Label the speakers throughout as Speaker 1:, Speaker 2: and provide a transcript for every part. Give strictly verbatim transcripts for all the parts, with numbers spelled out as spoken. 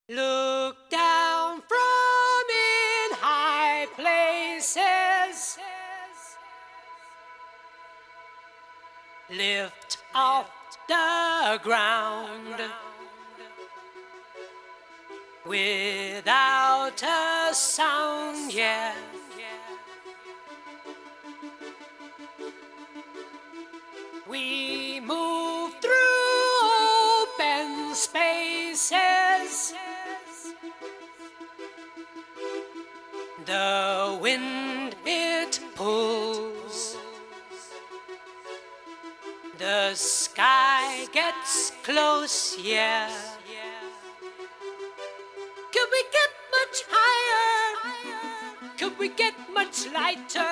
Speaker 1: Look down from in high places, lift off the ground without a sound, yeah. We move through open spaces. The wind, it pulls. The sky gets close, yeah. Could we get much higher? Could we get much lighter?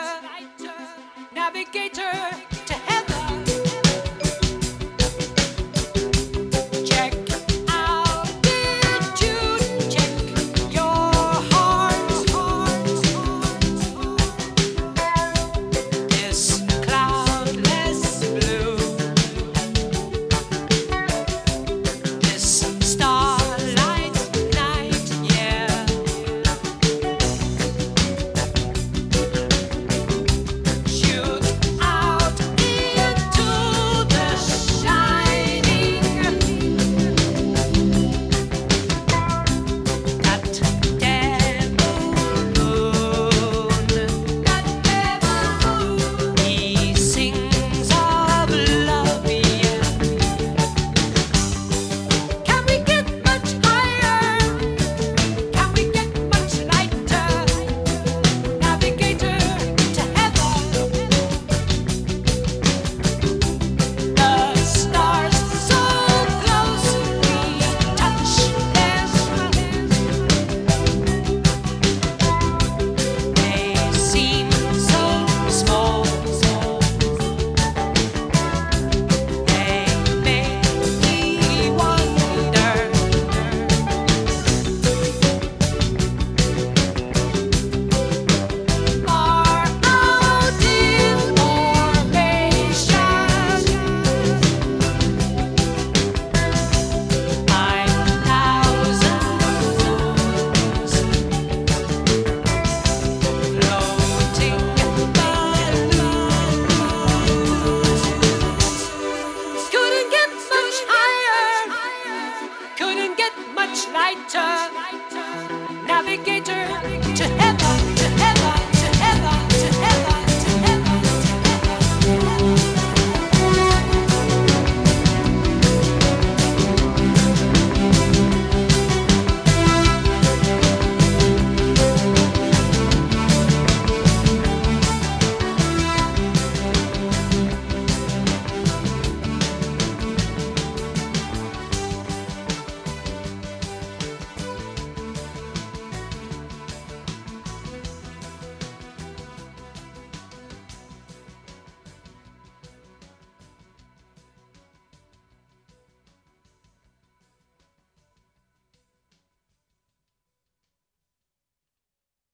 Speaker 1: Navigator to heaven. Lighter, navigator.